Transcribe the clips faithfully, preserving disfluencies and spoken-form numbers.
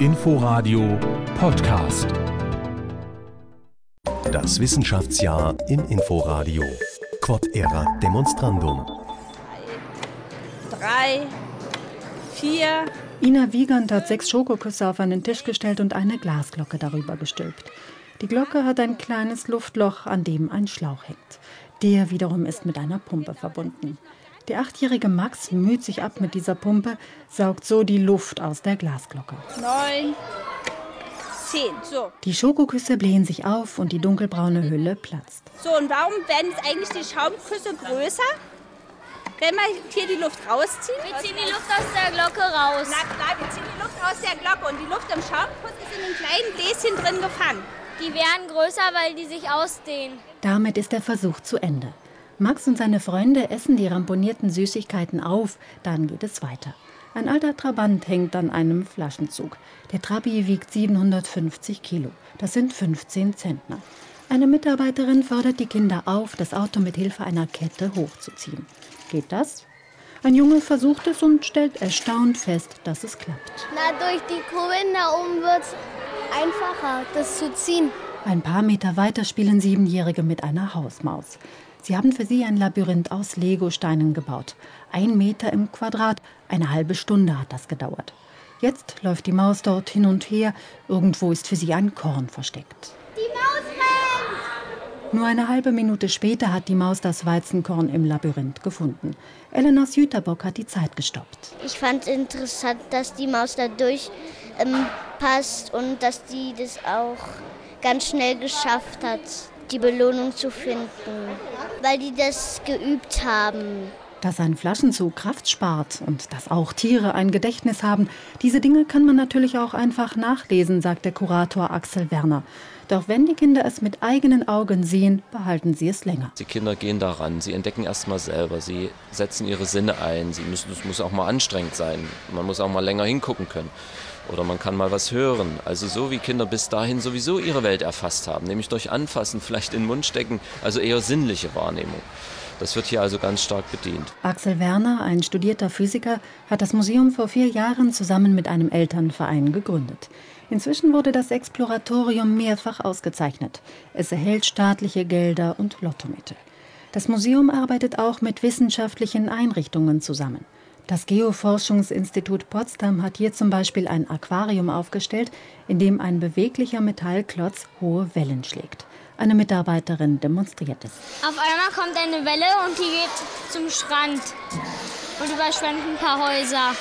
Inforadio Podcast. Das Wissenschaftsjahr im Inforadio. Quod erat demonstrandum. Drei, vier. Ina Wiegand hat sechs Schokoküsse auf einen Tisch gestellt und eine Glasglocke darüber gestülpt. Die Glocke hat ein kleines Luftloch, an dem ein Schlauch hängt. Der wiederum ist mit einer Pumpe verbunden. Der achtjährige Max müht sich ab mit dieser Pumpe, saugt so die Luft aus der Glasglocke. Neun, zehn, so. Die Schokoküsse blähen sich auf und die dunkelbraune Hülle platzt. So, und warum werden jetzt eigentlich die Schaumküsse größer? Wenn wir hier die Luft rausziehen? Wir ziehen die Luft aus der Glocke raus. Na klar, wir ziehen die Luft aus der Glocke und die Luft im Schaumkuss ist in einem kleinen Bläschen drin gefangen. Die werden größer, weil die sich ausdehnen. Damit ist der Versuch zu Ende. Max und seine Freunde essen die ramponierten Süßigkeiten auf, dann geht es weiter. Ein alter Trabant hängt an einem Flaschenzug. Der Trabi wiegt siebenhundertfünfzig Kilo. Das sind fünfzehn Zentner. Eine Mitarbeiterin fordert die Kinder auf, das Auto mit Hilfe einer Kette hochzuziehen. Geht das? Ein Junge versucht es und stellt erstaunt fest, dass es klappt. Na, durch die Kurbeln da oben wird es einfacher, das zu ziehen. Ein paar Meter weiter spielen Siebenjährige mit einer Hausmaus. Sie haben für sie ein Labyrinth aus Legosteinen gebaut. Ein Meter im Quadrat, eine halbe Stunde hat das gedauert. Jetzt läuft die Maus dort hin und her. Irgendwo ist für sie ein Korn versteckt. Die Maus rennt! Nur eine halbe Minute später hat die Maus das Weizenkorn im Labyrinth gefunden. Elena Süterbock hat die Zeit gestoppt. Ich fand interessant, dass die Maus da durch ähm, passt und dass die das auch ganz schnell geschafft hat, die Belohnung zu finden, weil die das geübt haben. Dass ein Flaschenzug Kraft spart und dass auch Tiere ein Gedächtnis haben, diese Dinge kann man natürlich auch einfach nachlesen, sagt der Kurator Axel Werner. Doch wenn die Kinder es mit eigenen Augen sehen, behalten sie es länger. Die Kinder gehen daran, sie entdecken erst mal selber, sie setzen ihre Sinne ein, sie müssen, es muss auch mal anstrengend sein, man muss auch mal länger hingucken können. Oder man kann mal was hören. Also so wie Kinder bis dahin sowieso ihre Welt erfasst haben, nämlich durch Anfassen, vielleicht in den Mund stecken, also eher sinnliche Wahrnehmung. Das wird hier also ganz stark bedient. Axel Werner, ein studierter Physiker, hat das Museum vor vier Jahren zusammen mit einem Elternverein gegründet. Inzwischen wurde das Exploratorium mehrfach ausgezeichnet. Es erhält staatliche Gelder und Lottomittel. Das Museum arbeitet auch mit wissenschaftlichen Einrichtungen zusammen. Das Geoforschungsinstitut Potsdam hat hier zum Beispiel ein Aquarium aufgestellt, in dem ein beweglicher Metallklotz hohe Wellen schlägt. Eine Mitarbeiterin demonstriert es. Auf einmal kommt eine Welle und die geht zum Strand und überschwemmt ein paar Häuser.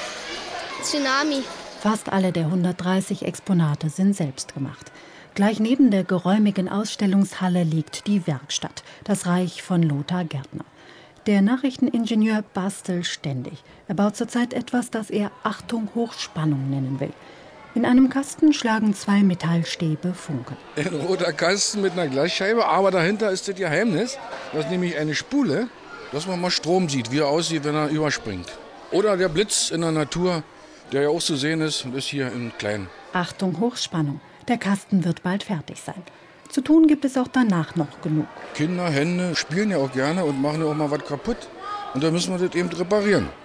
Tsunami. Fast alle der hundertdreißig Exponate sind selbst gemacht. Gleich neben der geräumigen Ausstellungshalle liegt die Werkstatt, das Reich von Lothar Gärtner. Der Nachrichteningenieur bastelt ständig. Er baut zurzeit etwas, das er Achtung Hochspannung nennen will. In einem Kasten schlagen zwei Metallstäbe Funken. Ein roter Kasten mit einer Glasscheibe, aber dahinter ist das Geheimnis. Das ist nämlich eine Spule, dass man mal Strom sieht, wie er aussieht, wenn er überspringt. Oder der Blitz in der Natur, der ja auch zu sehen ist und ist hier in klein. Achtung Hochspannung. Der Kasten wird bald fertig sein. Zu tun gibt es auch danach noch genug. Kinder, Hände spielen ja auch gerne und machen ja auch mal was kaputt. Und da müssen wir das eben reparieren.